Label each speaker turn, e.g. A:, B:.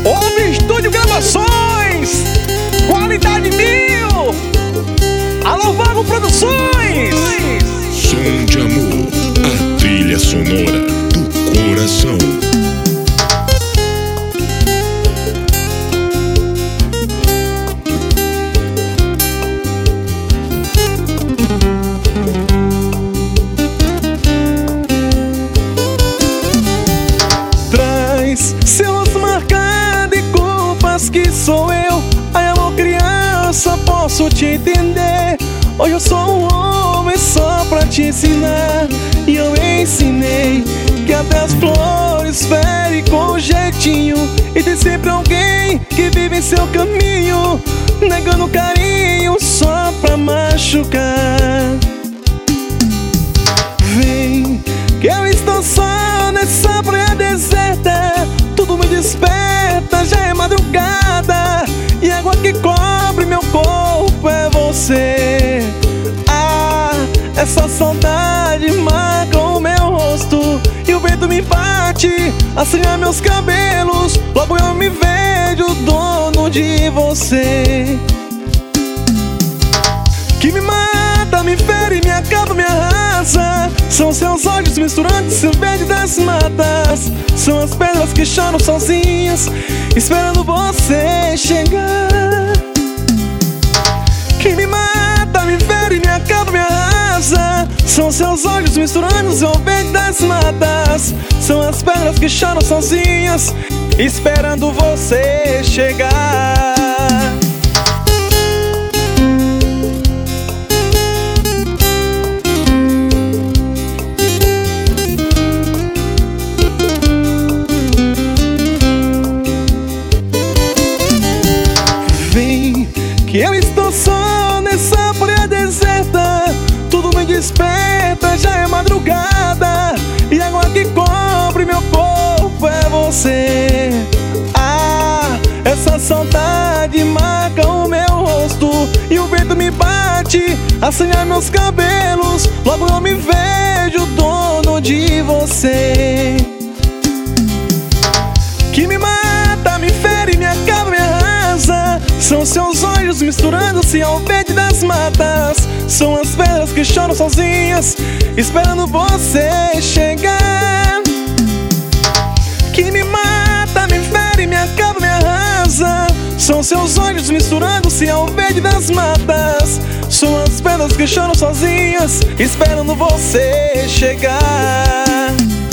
A: Houve Estúdio Gravações, qualidade 1000. Alô, Vago Produções.
B: Som de Amor, a trilha sonora do coração.
A: Seus marcados e culpas que sou eu. Ai, amor, criança, posso te entender. Hoje eu sou um homem só pra te ensinar. E eu ensinei que até as flores ferem com jeitinho. E tem sempre alguém que vive em seu caminho, negando carinho só pra machucar. Vem, que eu estou só nessa praia deserta. Tudo me desperta, já é madrugada. E a água que cobre meu corpo é você. Ah, essa saudade marca o meu rosto. E o vento me bate, assanha meus cabelos. Logo eu me vejo dono de você. Que me mata, me fere, me acaba, me arrasa. São seus olhos misturantes, o verde das matas. São as pedras que choram sozinhas, esperando você chegar. Que me mata, me fere, me acaba, me arrasa. São seus olhos misturantes, o verde das matas. São as pedras que choram sozinhas, esperando você chegar. Que eu estou só nessa praia deserta. Tudo me desperta, já é madrugada. E a água que cobre meu corpo é você. Ah, essa saudade marca o meu rosto. E o vento me bate, assanha meus cabelos. Logo eu me vejo dono de você. Que me mata, me fere, me acaba, me arrasa. São seus olhos misturando-se ao verde das matas. São as pedras que choram sozinhas, esperando você chegar. Que me mata, me fere, me acaba, me arrasa. São seus olhos misturando-se ao verde das matas. São as pedras que choram sozinhas, esperando você chegar.